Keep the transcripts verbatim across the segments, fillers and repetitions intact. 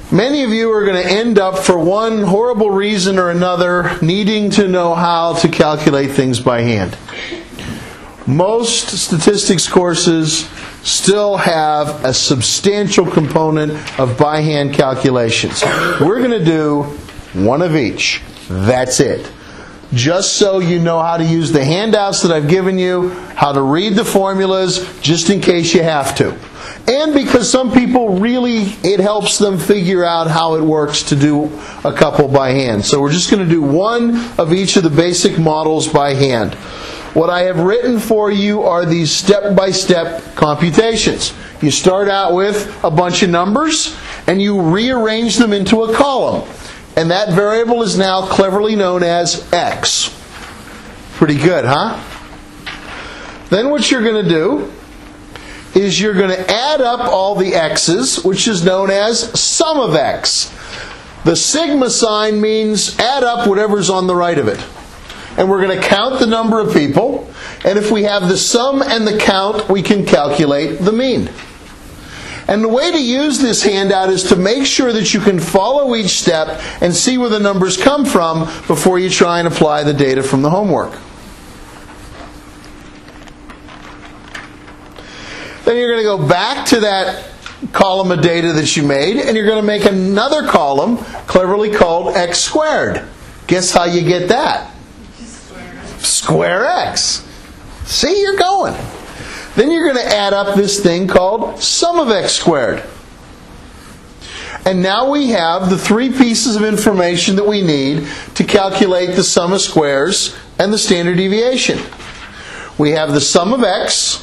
Many of you are going to end up, for one horrible reason or another, needing to know how to calculate things by hand. Most statistics courses still have a substantial component of by hand calculations. We're going to do one of each. That's it. Just so you know how to use the handouts that I've given you, how to read the formulas, just in case you have to. And because some people really, it helps them figure out how it works to do a couple by hand. So we're just going to do one of each of the basic models by hand. What I have written for you are these step-by-step computations. You start out with a bunch of numbers, and you rearrange them into a column. And that variable is now cleverly known as x. Pretty good, huh? Then what you're going to do is you're going to add up all the x's, which is known as sum of x. The sigma sign means add up whatever's on the right of it. And we're going to count the number of people. And if we have the sum and the count, we can calculate the mean. And the way to use this handout is to make sure that you can follow each step and see where the numbers come from before you try and apply the data from the homework. Then you're going to go back to that column of data that you made, and you're going to make another column cleverly called x squared. Guess how you get that? Square x. See, you're going. Then you're going to add up this thing called sum of x squared. And now we have the three pieces of information that we need to calculate the sum of squares and the standard deviation. We have the sum of x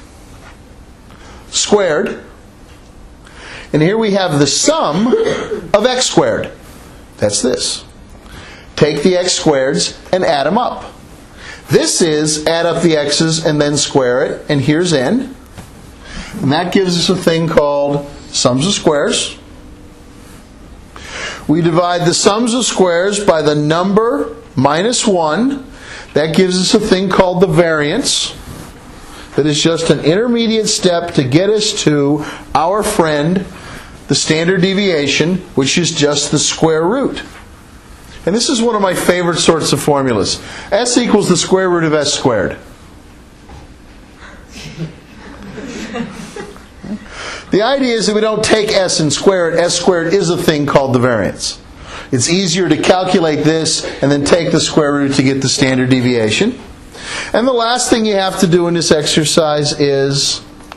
squared, and here we have the sum of x squared. That's this. Take the x squareds and add them up. This is add up the x's and then square it, and here's n. And that gives us a thing called sums of squares. We divide the sums of squares by the number minus one. That gives us a thing called the variance. That is just an intermediate step to get us to our friend, the standard deviation, which is just the square root. And this is one of my favorite sorts of formulas. S equals the square root of s squared. The idea is that we don't take s and square it. S squared is a thing called the variance. It's easier to calculate this and then take the square root to get the standard deviation. And the last thing you have to do in this exercise is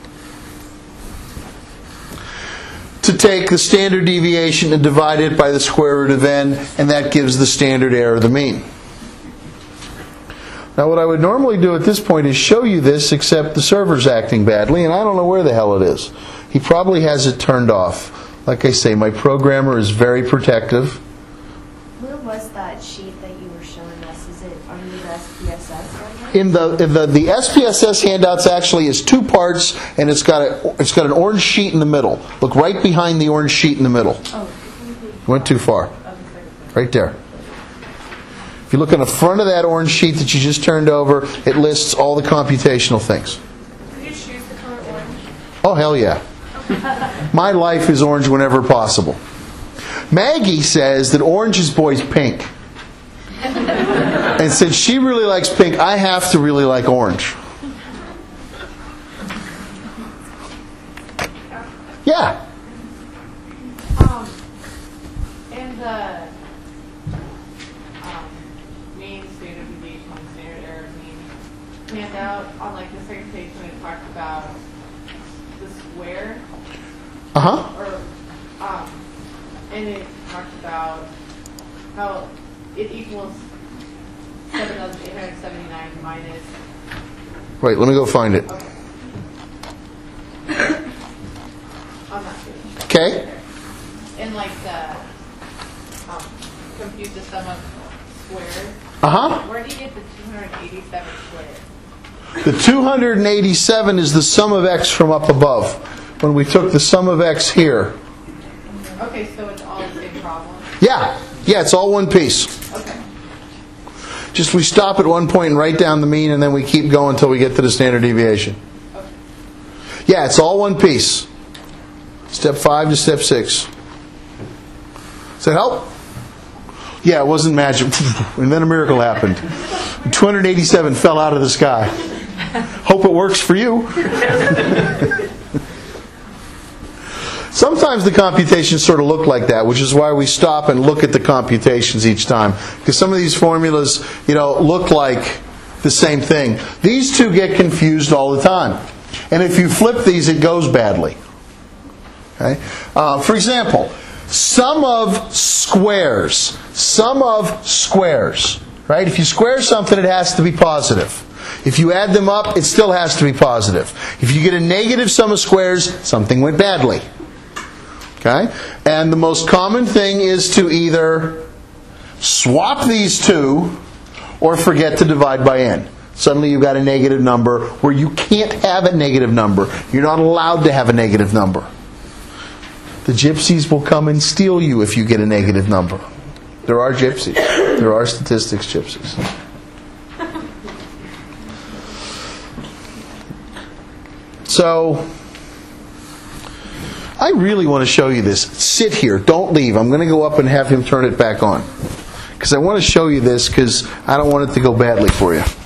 to take the standard deviation and divide it by the square root of n, and that gives the standard error, the mean. Now what I would normally do at this point is show you this, except the server's acting badly, and I don't know where the hell it is. He probably has it turned off. Like I say, my programmer is very protective. Where was that sheet that you were showing us? Is it under the S P S S right now? In the, in the the S P S S handouts actually is two parts, and it's got a it's got an orange sheet in the middle. Look right behind the orange sheet in the middle. Oh, went too far. Right there. If you look on the front of that orange sheet that you just turned over, it lists all the computational things. Could you choose the color orange? Oh hell yeah! My life is orange whenever possible. Maggie says that orange is boys pink. And since she really likes pink, I have to really like orange. Yeah. Um, in the um, mean standard deviation and standard error mean handout, on like the second page when it talked about the square, Uh huh. or um, and it talked about how it equals seven thousand eight hundred seventy-nine minus. Wait, let me go find it. Okay. On that page. Okay. And like the um, compute the sum of squares. Uh huh. Where do you get the two hundred eighty-seven squared? The two hundred eighty-seven is the sum of x from up above. When we took the sum of x here. Okay, so it's all the same problem? Yeah. Yeah, it's all one piece. Okay. Just we stop at one point and write down the mean, and then we keep going until we get to the standard deviation. Okay. Yeah, it's all one piece. Step five to step six. Does that help? Yeah, it wasn't magic. And then a miracle happened. two hundred eighty-seven fell out of the sky. Hope it works for you. Sometimes the computations sort of look like that, which is why we stop and look at the computations each time. Because some of these formulas, you know, look like the same thing. These two get confused all the time. And if you flip these, it goes badly. Okay? Uh, for example, sum of squares. Sum of squares. Right? If you square something, it has to be positive. If you add them up, it still has to be positive. If you get a negative sum of squares, something went badly. Okay? And the most common thing is to either swap these two or forget to divide by n. Suddenly you've got a negative number where you can't have a negative number. You're not allowed to have a negative number. The gypsies will come and steal you if you get a negative number. There are gypsies. There are statistics gypsies. So, I really want to show you this. Sit here. Don't leave. I'm going to go up and have him turn it back on. Because I want to show you this because I don't want it to go badly for you.